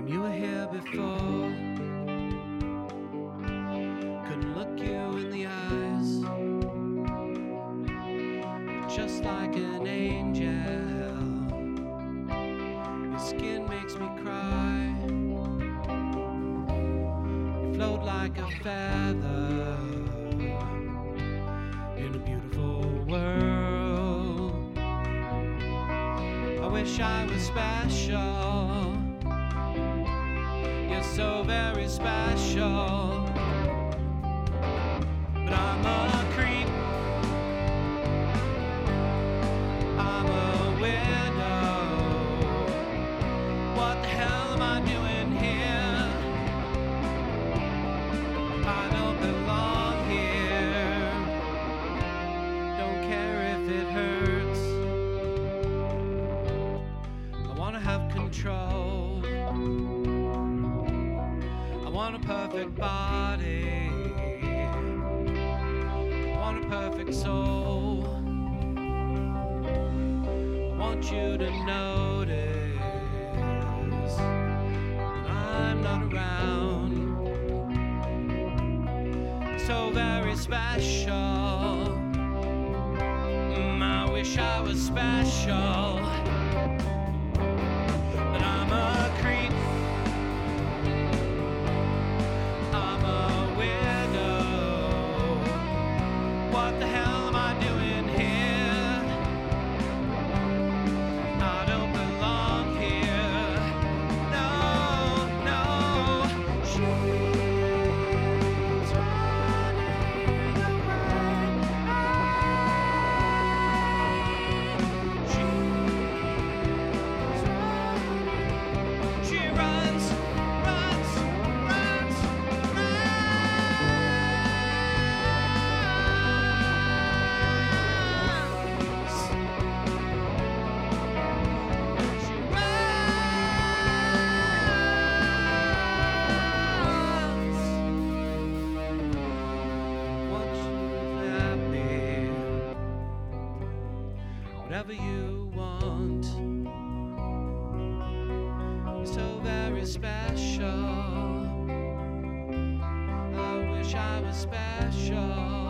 When you were here before, couldn't look you in the eyes. You're just like an angel. Your skin makes me cry. You float like a feather in a beautiful world. I wish I was special. You're so very special. But I'm a creep, I'm a weirdo. What the hell am I doing here? I don't belong here. Don't care if it hurts. I wanna have control. I want a perfect body. I want a perfect soul. I want you to notice that I'm not around. So very special. I wish I was special. But I'm a creep. I'm a weirdo. What the hell am I doing here? I don't belong here. No, no. She's running away. She's running. She runs, runs, runs, runs. She runs. Want you happy, whatever you want. You're so very special. I wish I was special.